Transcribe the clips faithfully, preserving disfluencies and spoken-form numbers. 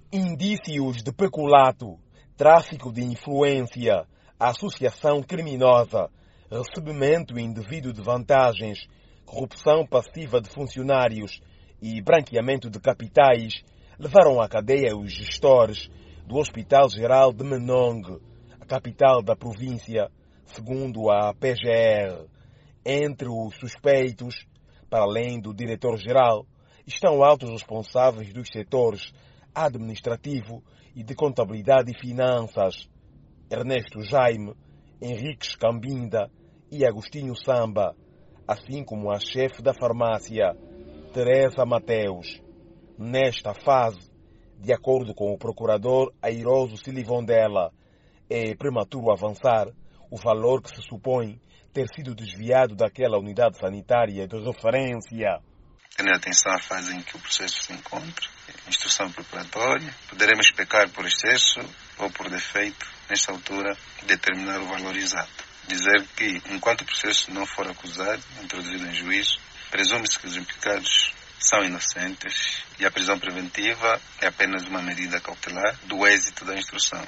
Indícios de peculato, tráfico de influência, associação criminosa, recebimento indevido de vantagens, corrupção passiva de funcionários e branqueamento de capitais levaram à cadeia os gestores do Hospital Geral de Menong, a capital da província, segundo a P G R. Entre os suspeitos, para além do diretor-geral, estão altos responsáveis dos setores administrativo e de contabilidade e finanças, Ernesto Jaime, Henriques Cambinda e Agostinho Samba, assim como a chefe da farmácia, Teresa Mateus. Nesta fase, de acordo com o procurador Airoso Silivondela, é prematuro avançar o valor que se supõe ter sido desviado daquela unidade sanitária de referência. Tendo atenção à fase em que o processo se encontra, instrução preparatória, poderemos pecar por excesso ou por defeito, nesta altura, determinar o valor exato. Dizer que, enquanto o processo não for acusado, introduzido em juízo, presume-se que os implicados são inocentes e a prisão preventiva é apenas uma medida cautelar do êxito da instrução.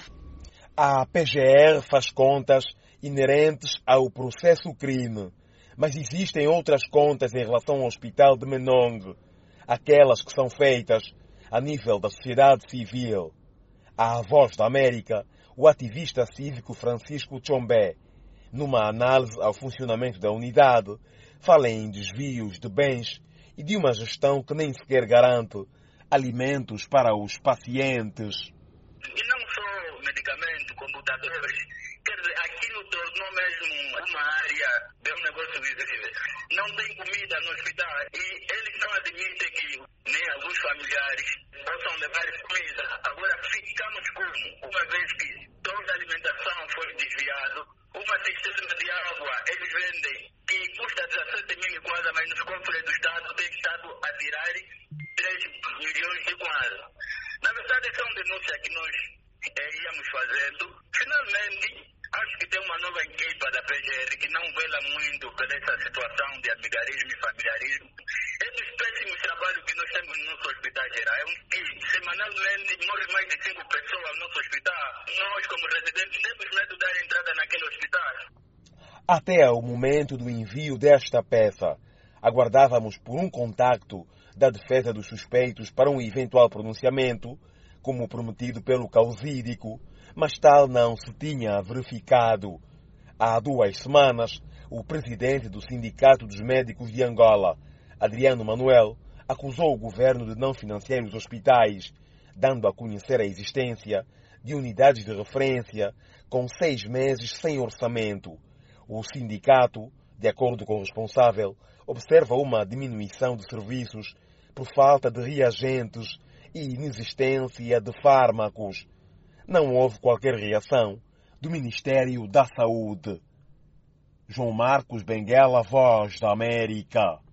A P G R faz contas inerentes ao processo crime, mas existem outras contas em relação ao Hospital de Menong, aquelas que são feitas a nível da sociedade civil. À Voz da América, o ativista cívico Francisco Chombé, numa análise ao funcionamento da unidade, fala em desvios de bens e de uma gestão que nem sequer garante alimentos para os pacientes. E não só medicamentos, computadores, quer dizer, aquilo tornou mesmo uma área de um negócio visível. Não tem comida no hospital e eles não admitem que nem alguns familiares possam levar comida. Agora ficamos como? Uma vez que toda a alimentação foi desviada, uma cisterna de água eles vendem que custa dezassete mil quase, mas nos cofres do Estado tem Estado a tirar três milhões de quase. Na verdade, são denúncias que nós eh, íamos fazendo. Finalmente, acho que tem uma nova equipa da P G R que não vela muito por essa situação de amigarismo e familiarismo. É dos péssimos trabalhos que nós temos no nosso hospital geral. Que semanalmente morrem mais de cinco pessoas no nosso hospital. Nós, como residentes, temos medo de dar entrada naquele hospital. Até ao momento do envio desta peça, aguardávamos por um contacto da defesa dos suspeitos para um eventual pronunciamento, como prometido pelo causídico, mas tal não se tinha verificado. Há duas semanas, o presidente do Sindicato dos Médicos de Angola, Adriano Manuel, acusou o governo de não financiar os hospitais, dando a conhecer a existência de unidades de referência com seis meses sem orçamento. O sindicato, de acordo com o responsável, observa uma diminuição de serviços por falta de reagentes e inexistência de fármacos. Não houve qualquer reação do Ministério da Saúde. João Marcos Benguela, Voz da América.